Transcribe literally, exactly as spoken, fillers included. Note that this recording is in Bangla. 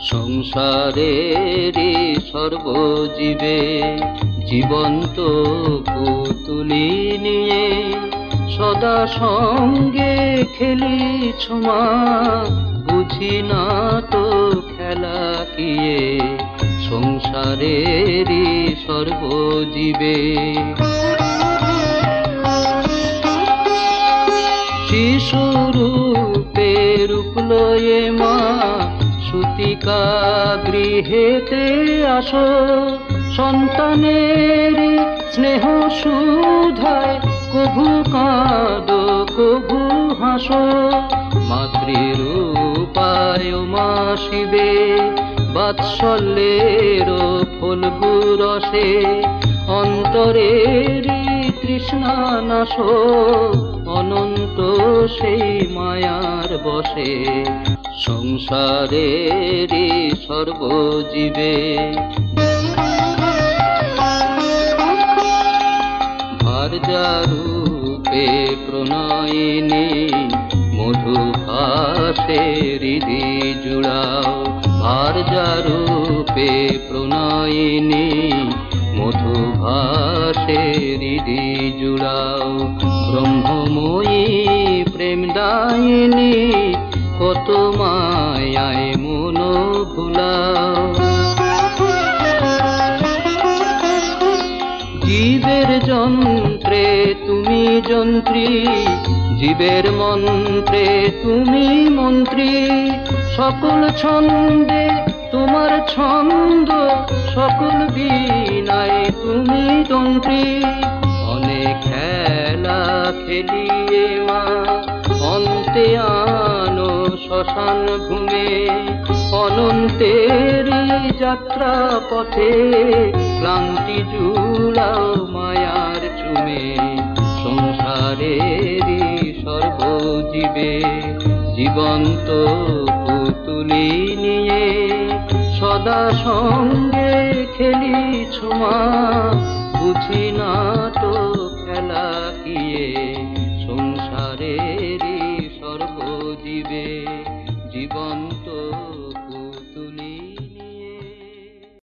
সংসারেরই সর্বজীবে জীবন্ত পুতুলি নিয়ে সদা সঙ্গে খেলিছ মা, বুঝি না তো খেলা কিয়ে সংসারেরই সর্বজীবে। শিশুরূপে রূপ লয়ে মা সুতিকা গৃহেতে আসো, সন্তানের স্নেহ সুধায় কভু কাঁদো কভু হাসো। মাতৃরূপায় মা শিবে বাৎসল্যের ফল্গু রসে অন্তরেরই তৃষ্ণা নাশো, অনন্ত সেই মায়ার বসে সংসারেরই সর্বজীবে। ভার্যারূপে প্রণয়িনী মধুভাসে হৃদি জুড়াও, ভার্যারূপে প্রণয়িনী মধুভাসে হৃদি জুড়াও। ব্রহ্মময়ী প্রেমদায়িনী কত মায়ায় মন ভুলাও। জীবের যন্ত্রে তুমি যন্ত্রী, জীবের মন্ত্রে তুমি মন্ত্রী, সকল ছন্দে তোমার ছন্দ, সকল বীণায় তুমি তন্ত্রী। অনেক খেলা খেলিয়ে মা অন্তে আনো শ্মশান ভূমে, অনন্তের যাত্রা পথে ক্লান্তি জুড়াও মায়ার চুমে। সংসারেরই সর্বজীবে জীবন্ত পুতুলি নিয়ে সদা সঙ্গে খেলিছ মা,